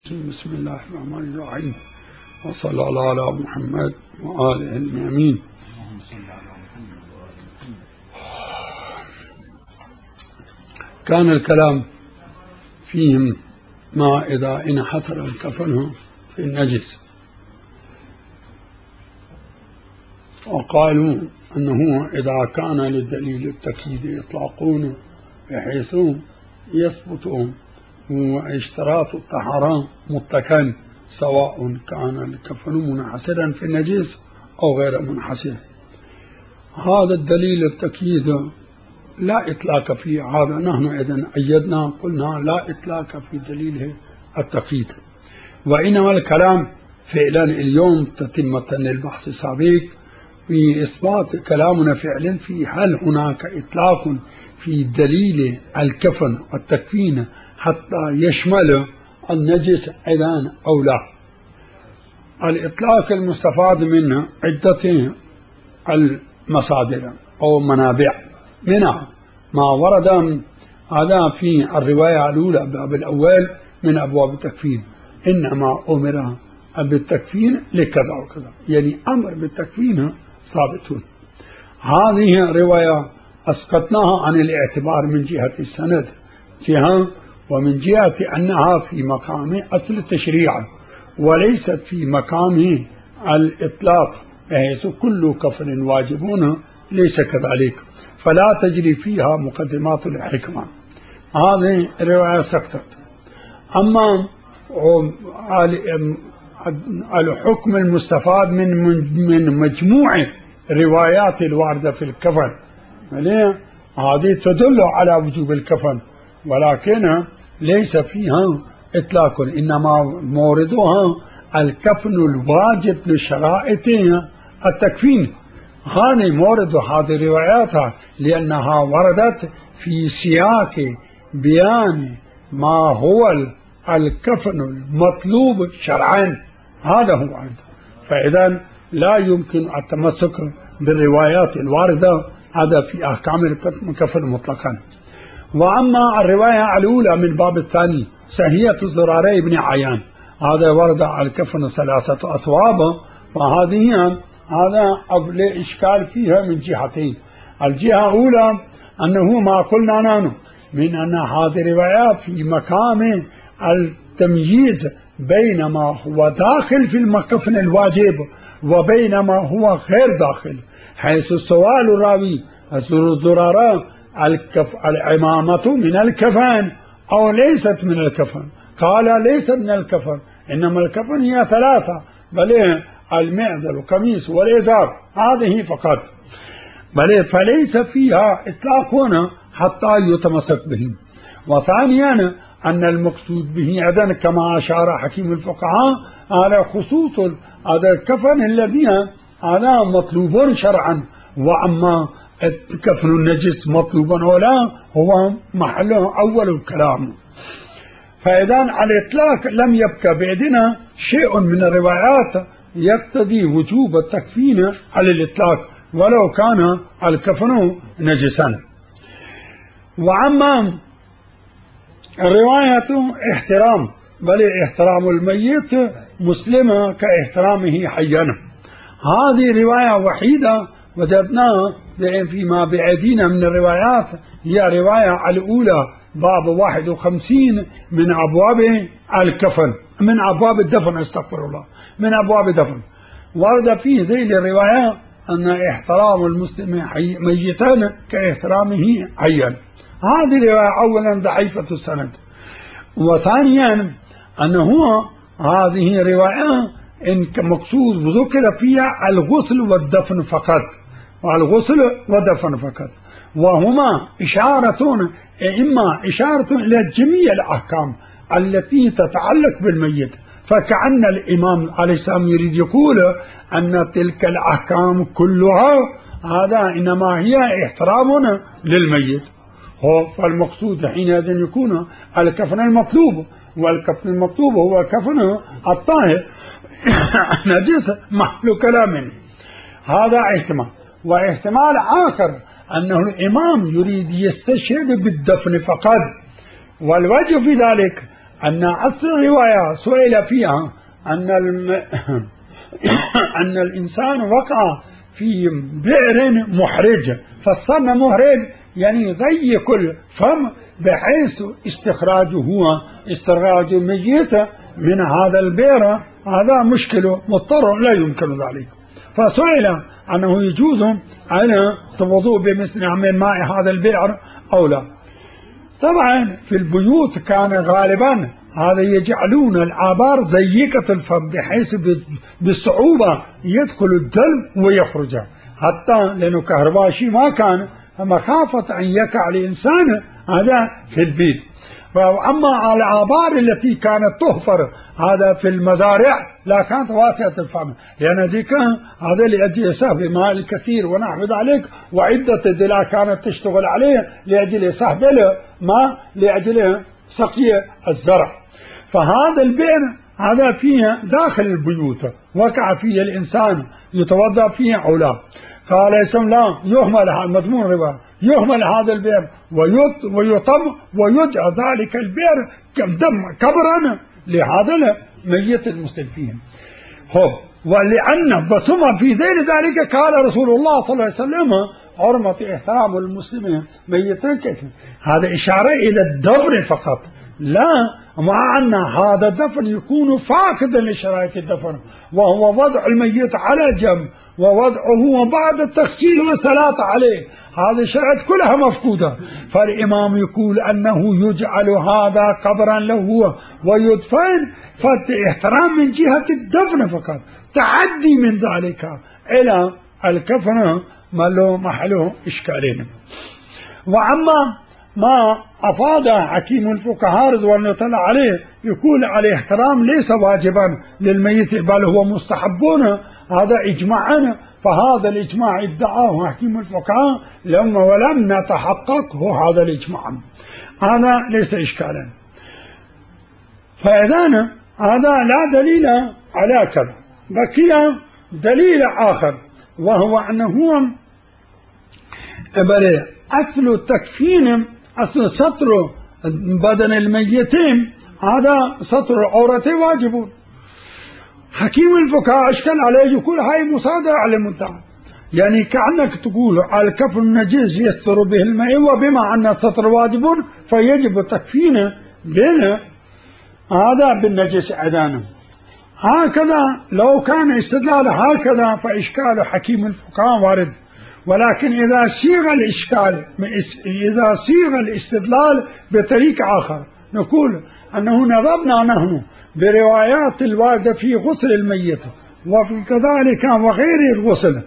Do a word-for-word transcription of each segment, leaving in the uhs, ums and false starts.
بسم الله الرحمن الرحيم، وصلى الله على محمد وآله الميامين. كان الكلام فيهم ما إذا انحتر الكفن في النجس، وقالوا أنه إذا كان للدليل التأكيد إطلاقون بحيث يثبت واشتراط الطهارة مطلقا سواء كان الكفن منحسرا في النجس أو غير منحسر. هذا الدليل التأكيد لا إطلاق فيه، هذا نحن إذن أيدنا قلنا لا إطلاق في دليله التأكيد، وإنما الكلام فعلا اليوم تتمة للبحث السابق في إثبات كلامنا فعلا في هل هناك إطلاق في دليل الكفن والتكفين حتى يشمل النجس أيضا أو لا. الإطلاق المستفاد منه عدة المصادر أو منابع، منها ما ورد هذا في الرواية الأولى باب الأول من أبواب التكفين، إنما أمر بالتكفين لكذا وكذا، يعني أمر بالتكفين ثابتون. هذه رواية أسقطناها عن الاعتبار من جهة السند فيها، ومن جهة أنها في مقام أصل التشريع وليست في مقام الإطلاق، بحيث كل كفن واجبون ليس كذلك، فلا تجري فيها مقدمات الحكمة. هذه الرواية سقطت. أما الحكم المستفاد من من مجموع الروايات الواردة في الكفن هذه تدل على وجوب الكفن، ولكن ليس فيها إطلاق، إنما موردها الكفن الواجب لشرائط التكفين. هذه مورد هذه الروايات لأنها وردت في سياق بيان ما هو الكفن المطلوب شرعا، هذا هو عرض. فإذا لا يمكن التمسك بالروايات الواردة هذا في أحكام الكفن مطلقا. وأما الرواية الأولى من باب الثاني سهية زراري بن عيان، هذا ورد على الكفن ثلاثة أثواب، وهذه هذا لا إشكال فيها من جهتين. الجهة الأولى أنه ما قلنا نحن من أن هذه الروايات في مقام التمييز بين ما هو داخل في الكفن الواجب وبين ما هو غير داخل، حيث سؤال الراوي زرارة الكف العمامة من الكفن أو ليست من الكفن، قال ليست من الكفن، إنما الكفن هي ثلاثة، بل المعزل والقميص والإزار، هذه فقط، بل فليس فيها إطلاق هنا حتى يتمسك به. وثانيا أن المقصود به أيضا كما أشار حكيم الفقهاء على خصوص هذا الكفن الذي هذا مطلوب شرعا، وأما كفن النجس مطلوبا ولا هو محله أول الكلام. فإذا على الإطلاق لم يبقى بعدنا شيء من الروايات يقتضي وجوب التكفين على الإطلاق ولو كان الكفن نجسا. وأما الرواية احترام، بل احترام الميت مسلمة كاحترامه حيا، هذه رواية وحيدة وجدناها فيما بعدين من الروايات، هي رواية الأولى باب واحد وخمسين من أبواب الكفن، من أبواب الدفن، استغفر الله، من أبواب الدفن. ورد فيه ذيل الرواية أن احترام المسلم ميتا كاحترامه حيا. هذه الرواية أولا ضعيفة السند، وثانيا أنه هذه الرواية إن مقصود ذكر فيها الغسل والدفن فقط، والغسل والدفن فقط، وهما إشارة إما إشارة إلى جميع الأحكام التي تتعلق بالميت، فكأن الإمام عليه السلام يريد يقول أن تلك الأحكام كلها هذا إنما هي احترام للميت. فالمقصود حينئذ يكون الكفن المطلوب، والكفن المطلوب هو كفن الطاهر نجس محل كلام. هذا احتمال. واحتمال آخر أنه الإمام يريد يستشهد بالدفن فقط، والوجه في ذلك أن أصل الرواية سئل فيها أن الم... أن الإنسان وقع في بئر محرج، فصرنا محرج يعني يضيق الفم بحيث استخراجه هو استخراج الميت من هذا البئر هذا مشكله مضطر لا يمكن ذلك. فسئل أنه يجوز أن توضؤ بمثل من ماء هذا البئر أو لا. طبعا في البيوت كان غالبا هذا يجعلون الآبار ضيقة الفم بحيث بالصعوبة يدخل الدلو ويخرج، حتى لأنه كهرباشي ما كان، مخافة أن يقع الإنسان هذا في البيت. وأما الآبار التي كانت تحفر هذا في المزارع لا كانت واسعة الفم، لأن ذيك هذا لأجل سحب الماء الكثير ونحو ذلك، وعدة دلا كانت تشتغل عليه لأجل سحب الماء لأجل سقي الزرع. فهذا البئر هذا فيه داخل البيوت وقع فيه الإنسان يتوضأ فيه أو لا. قال يسم لا يهمل هذا مضمون الرواية، يهمل هذا البئر ويطم ويجعل ذلك البئر دم كبرا لهذا الميت المسلم فيه. هو ولأن ثم في ذيل ذلك قال رسول الله صلى الله عليه وسلم حرمة احترام المسلمين ميتين كيف. هذا إشارة إلى الدفن فقط، لا مع أن هذا الدفن يكون فاقدا لشرائط الدفن، وهو وضع الميت على جنب ووضعه بعد التغسيل والصلاة عليه، هذه الشرائط كلها مفقودة. فالإمام يقول أنه يجعل هذا قبرا له ويدفن فاحترام من جهة الدفن فقط، تعدي من ذلك إلى الكفن ما له محله إشكالين. وأما ما أفاد حكيم الفقهاء رضوان الله عليه يقول عليه احترام ليس واجبا للميت بل هو مستحبون، هذا إجماعا، فهذا الإجماع ادعاه حكيم الفقهاء لما ولم نتحققه هذا الإجماع، هذا ليس إشكالا. فإذن هذا لا دليل على كذا. بقي دليل آخر وهو أنه أصل التكفين أصل سطر بدن الميتين هذا سطر العورة واجب. حكيم الفقهاء أشكال عليه يقول هاي مصادرة على المدعى، يعني كأنك تقول الكفن النجس يستر به الماء وبما أن السطر واجب فيجب تكفينه بين هذا بالنجس عدانه. هكذا لو كان استدلال هكذا فإشكال حكيم الفقهاء وارد، ولكن إذا صيغ الإشكال إذا صيغ الاستدلال بطريق آخر نقول أنه نظرنا نحن بروايات الواردة في غسل الميت وفي كذلك وغير الغسل،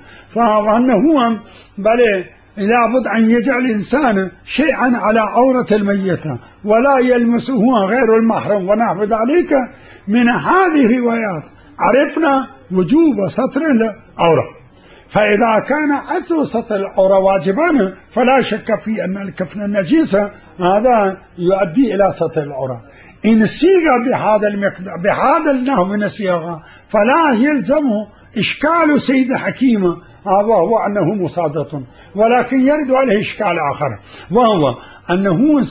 فأنه بل لابد أن يجعل الإنسان شيئا على عورة الميت ولا يلمسه غير المحرم ونحو ذلك. من هذه الروايات عرفنا وجوب ستر العورة، فإذا كان أصل ستر العورة واجبا فلا شك في أن الكفن النجيسة هذا يؤدي إلى ستر العورة. إن صيغ بهذا المقدار بهذا النحو من الصياغة فلا يلزم إشكال سيد حكيم هذا هو أنه مصادة، ولكن يرد عليه إشكال آخر وهو أنه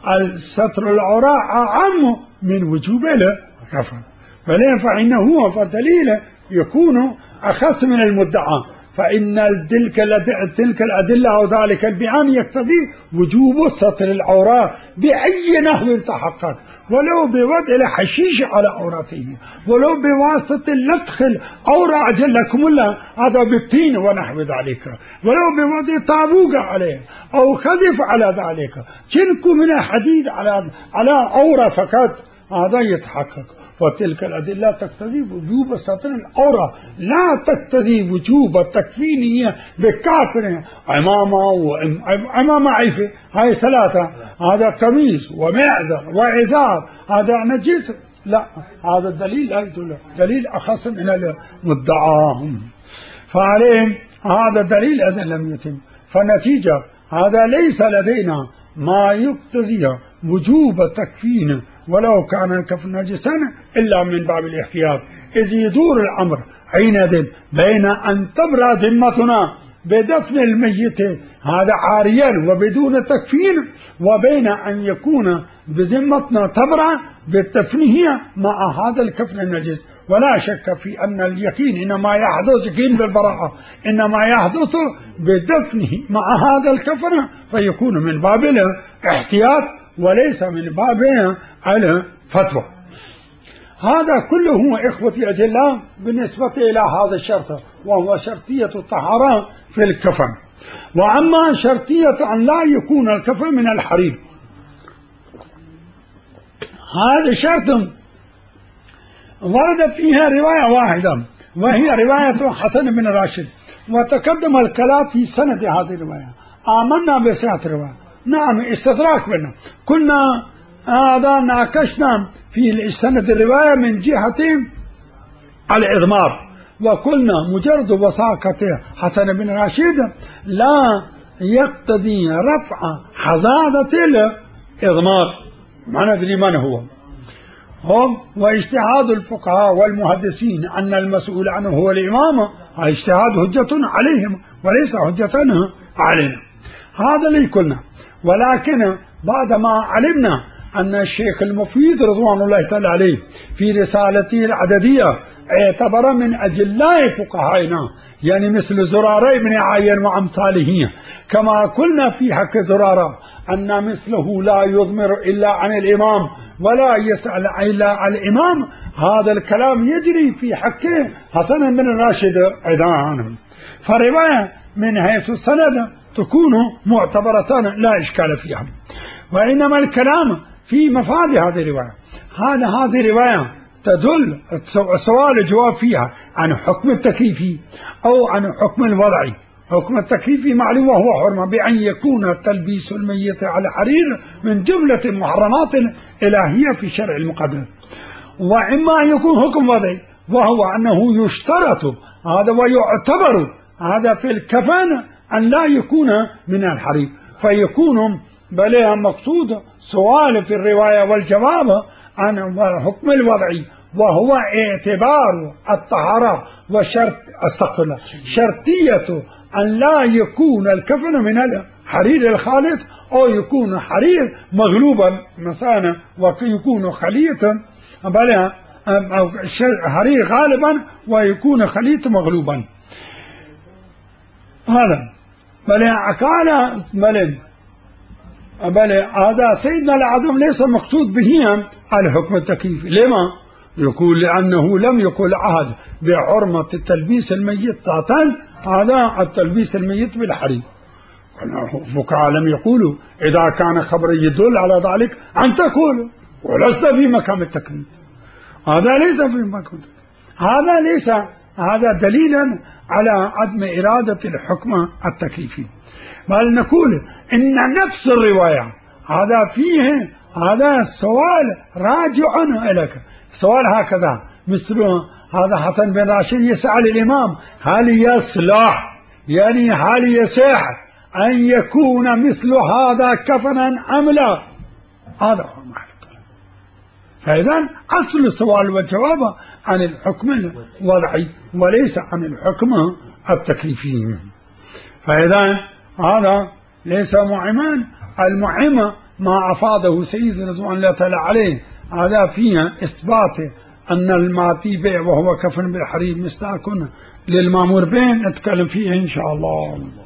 ستر العورة أعم من وجوب الكفن، فإنه فدليل يكون أخص من المدعى، فإن تلك تلك الأدلة أو ذلك البيان يقتضي وجوب ستر العورة بأي نحو تحقق، ولو بوضع الحشيش على عورته، ولو بواسطة لطخ العورة أجلكم الله هذا بالطين ونحو ذلك، ولو بوضع طابوق عليه أو خزف على ذلك، تنكو من الحديد على على عورة فقط هذا يتحقق. وتلك الأدلة تقتضي وجوب ستر العورة لا تقتضي وجوب التكفين بكافر عمامة وعمامة عيفة، هاي ثلاثة، هذا قميص ومعذر وعذار هذا نجس، لا هذا الدليل لا يدل، دليل أخص من المدعاهم، فعليهم هذا دليل إذن لم يتم. فنتيجة هذا ليس لدينا ما يقتضي وجوب التكفين ولو كان الكفن نجسا إلا من باب الاحتياط، إذ يدور الأمر حينئذ بين أن تبرأ ذمتنا بدفن الميت هذا عاريا وبدون تكفين، وبين أن يكون بذمتنا تبرأ بالتفنية مع هذا الكفن النجس. ولا شك في أن اليقين إنما يحدث يقين بالبراءة إنما يحدث بدفنه مع هذا الكفن، فيكون من باب الاحتياط وليس من باب الفتوى. هذا كله إخوتي أجلاء بالنسبة إلى هذا الشرط، وهو شرطية الطهارة في الكفن. وأما شرطية أن لا يكون الكفن من الحرير، هذا شرط ورد فيها رواية واحدة وهي رواية حسن بن راشد، وتقدم الكلام في سند هذه الرواية. آمنا بصحة الرواية، نعم استدراك بنا، كنا هذا ناقشنا في سند الرواية من جهة الإضمار، وقلنا مجرد وثاقة حسن بن راشد لا يقتضي رفع حظاظة الإضمار، ما ندري من هو هم. واجتهاد الفقهاء والمحدثين أن المسؤول عنه هو الإمام، اجتهاد حجة عليهم وليس حجة علينا، هذا اللي قلنا. ولكن بعدما علمنا أن الشيخ المفيد رضوان الله تعالى عليه في رسالته العددية اعتبر من أجلاء فقهائنا، يعني مثل زرارة بن عين وأمثاله، كما قلنا في حق زرارة أن مثله لا يضمر إلا عن الإمام ولا يسأل إلا عن الإمام، هذا الكلام يجري في حقه حسن بن راشد أيضا. فرواية من حيث السند تكون معتبرة لا إشكال فيها، وإنما الكلام في مفاد هذه الرواية. هذا هذه الرواية تدل السؤال الجواب فيها عن حكم التكليفي أو عن حكم الوضعي. حكم التكليفي معلوم وهو حرمة بأن يكون تلبيس الميت على حرير من جملة المحرمات الإلهية في الشرع المقدس. وإما يكون حكم وضعي وهو أنه يشترط هذا ويعتبر هذا في الكفن أن لا يكون من الحرير، فيكون بل مقصود سؤال في الرواية والجواب عن الحكم الوضعي، وهو اعتبار الطهارة وشرط استغفر الله شرطية أن لا يكون الكفن من الحرير الخالص، أو يكون حرير مغلوبا مثلا، ويكون خليطا بل حرير غالبا ويكون خليط مغلوبا. هذا بل قال بل بل هذا سيدنا العظم ليس مقصود به الحكم التكليفي. لما؟ يقول لأنه لم يقل عهد بحرمة التلبيس الميت ذاتا، هذا التلبيس الميت بالحرير. الفقهاء لم يقولوا إذا كان خبر يدل على ذلك أن تقول ولست في مقام التكليف، هذا ليس في مقام التكليف، هذا ليس هذا دليلا على عدم إرادة الحكم التكليفي. بل نقول إن نفس الرواية هذا فيه هذا السؤال راجع إليك، سؤال هكذا مثل هذا حسن بن راشد يسأل الإمام هل يصلح يعني هل يصح أن يكون مثل هذا كفنا أم لا، هذا هو محل الكلام. فإذا أصل السؤال والجواب عن الحكم الوضعي وليس عن الحكم التكليفي. فإذا هذا ليس معما، المهم ما أفاده سيدنا رضوان الله تعالى عليه، هذا فيها إثبات أن الماتي بيع وهو كفن بالحرير مستاك للمامور به، نتكلم فيه إن شاء الله.